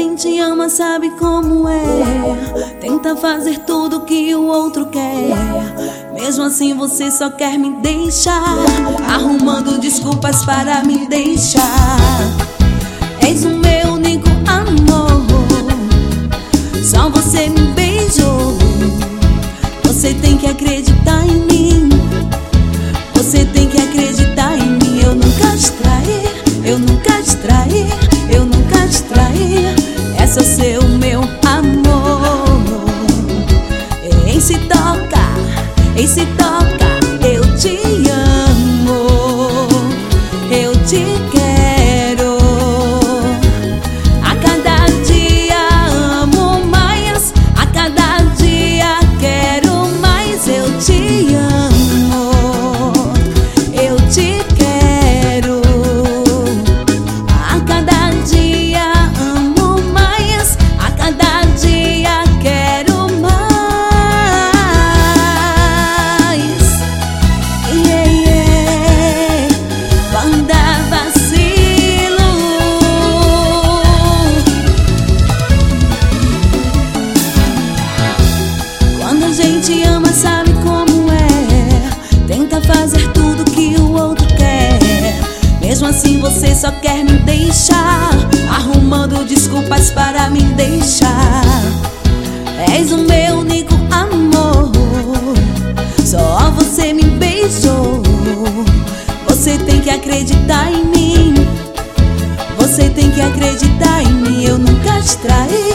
gente ama sabe como é. Tenta fazer tudo que o outro quer. Mesmo assim você só quer me deixar, arrumando desculpas para me deixar. És o meu único amor, só você me beijou. Você tem que acreditar em mim. Você tem que acreditar em mim. Eu nunca te traí, eu nunca te traí, eu nunca te traí. É só ser o meu amor. Em se toca, eu te amo, eu te quero. A cada dia amo mais, a cada dia quero mais. Eu te amo, eu te quero. A cada dia amo mais, a cada dia quero mais. Yeah, yeah. Banda Vacilo. Quando a gente ama sabe como é. Tenta fazer tudo que o outro quer. Mesmo assim você só quer me deixar, arrumando desculpas para me deixar. És o meu único amor, só você me beijou. Você tem que acreditar em mim. Você tem que acreditar em mim. Eu nunca te traí,